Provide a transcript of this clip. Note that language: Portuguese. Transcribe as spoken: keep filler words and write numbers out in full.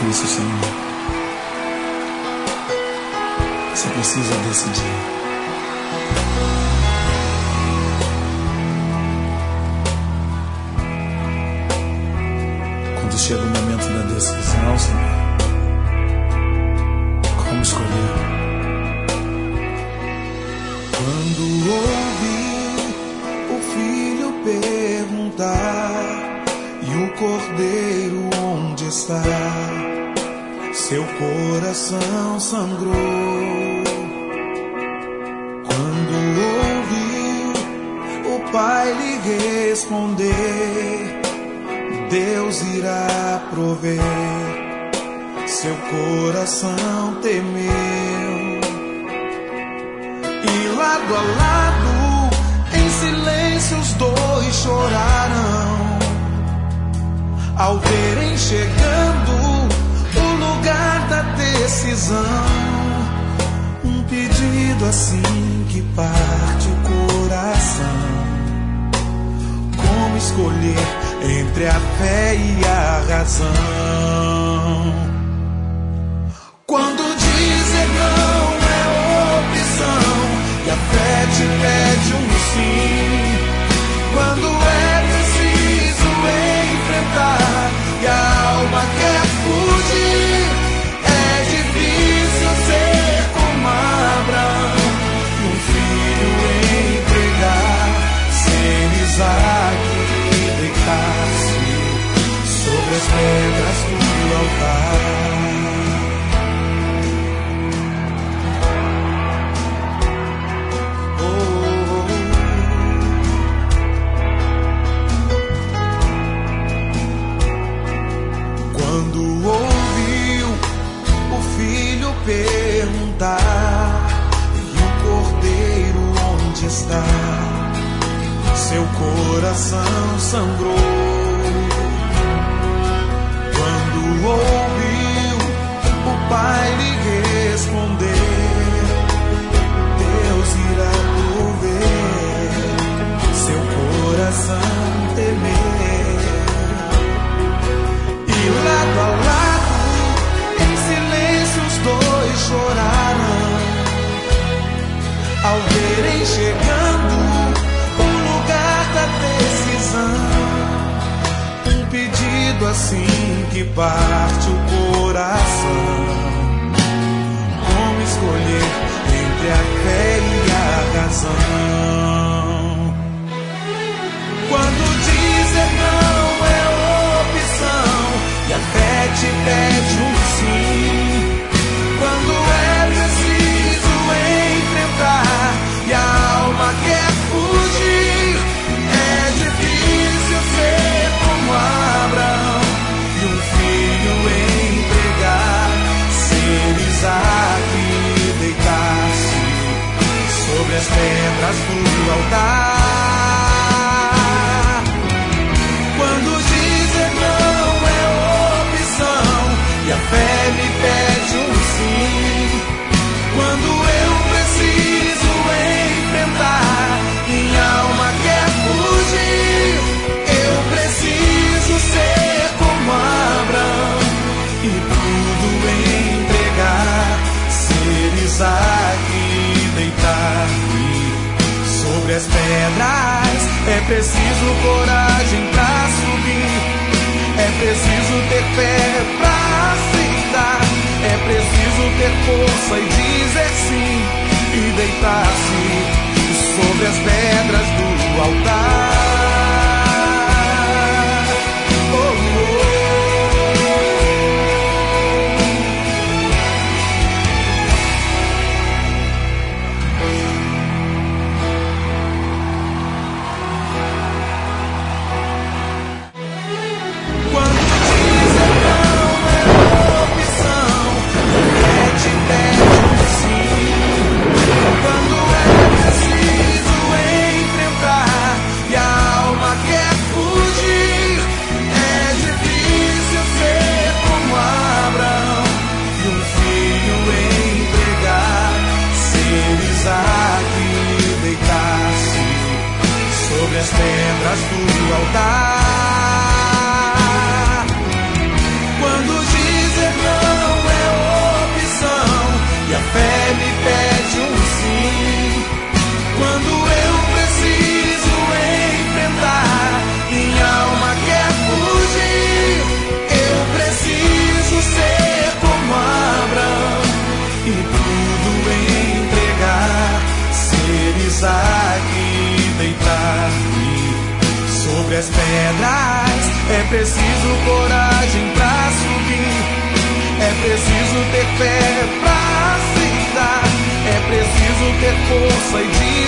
isso, Senhor. Você precisa decidir. Quando chega o momento da decisão, Senhor, como escolher? Quando ouvi o filho perguntar, e o cordeiro onde está? Seu coração sangrou. Quando ouviu o pai lhe responder, Deus irá prover, seu coração temeu. E lado a lado, em silêncio os dois choraram, ao verem chegando o lugar da decisão. Um pedido assim que parte o coração. Como escolher entre a fé e a razão? Quando dizer não é opção e a fé te pede um sim. Quando é preciso enfrentar e a alma quer fugir, é difícil ser como Abraão e um filho entregar, ser Isaac e deitar-se sobre as pedras do altar. Perguntar, e o cordeiro onde está? Seu coração sangrou. Quando ouviu o pai lhe responder, Deus irá prover, seu coração temer. E lado a lado, em silêncio os dois choraram, ao verem chegando o lugar da decisão. Um pedido assim que parte o coração. Como escolher entre a fé e a razão? Quando dizer não é opção e a fé te pede um sim. Quando é preciso enfrentar e a alma quer fugir, é difícil ser como Abraão e um filho entregar, ser Isaac e deitar-se sobre as pedras do altar. Quando dizer não é opção e a fé me pede um sim. Quando eu preciso enfrentar, minha alma quer fugir, eu preciso ser como Abraão e tudo entregar, ser Isaac e deitar-me sobre as pedras. É preciso coragem pra subir, é preciso ter fé pra aceitar, é preciso ter força e dizer sim e deitar-se sobre as pedras do altar. Oh, oh. As pedras do altar. Quando dizer pensar que deitar-me sobre as pedras é preciso coragem pra subir. É preciso ter fé pra aceitar. É preciso ter força e